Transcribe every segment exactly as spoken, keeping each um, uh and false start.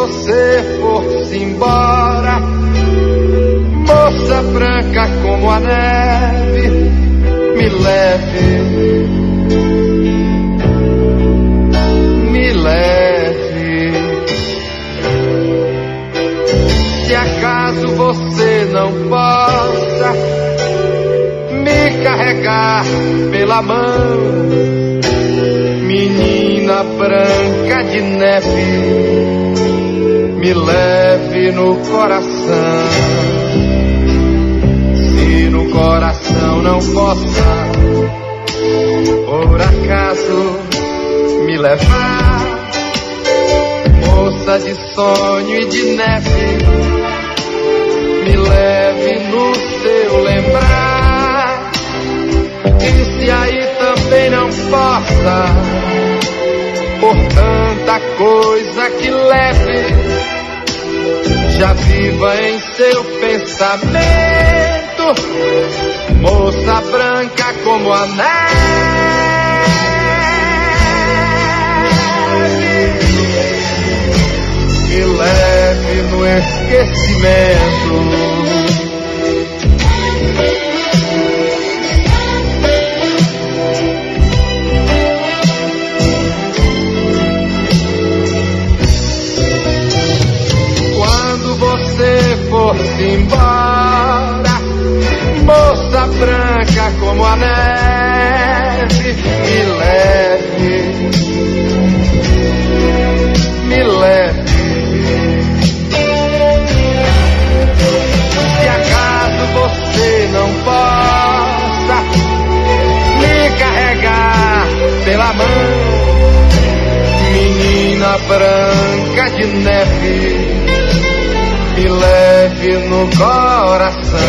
você for-se embora, moça branca como a neve, me leve, me leve. Se acaso você não possa me carregar pela mão, menina branca de neve, me leve no coração. Se no coração não possa, por acaso, me levar, moça de sonho e de neve, me leve no seu lembrar. E se aí também não possa, por tanta coisa que leve, já viva em seu pensamento, moça branca como a neve, me leve no esquecimento. For-se embora, moça branca como a neve, me leve, me leve. Se acaso você não possa me carregar pela mão, menina branca de neve, me leve no coração.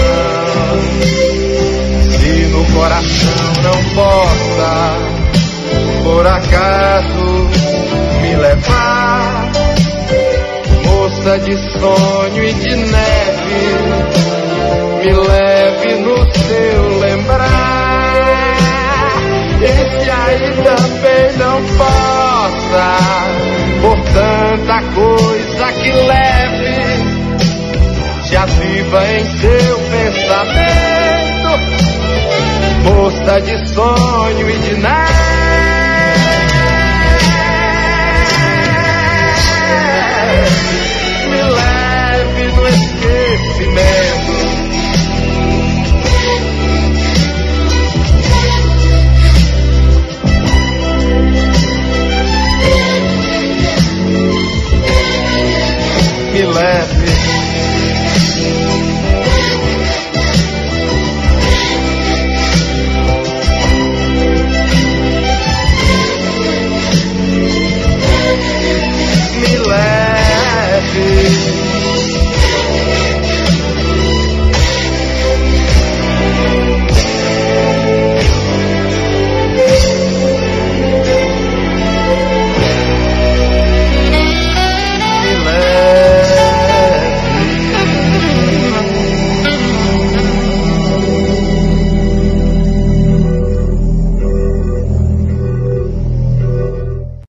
Se no coração não possa, por acaso, me levar, moça de sonho e de neve, me leve no seu lembrar. E se aí também não possa, por tanta coisa que leve, já viva em seu pensamento, moça de sonho e de neve.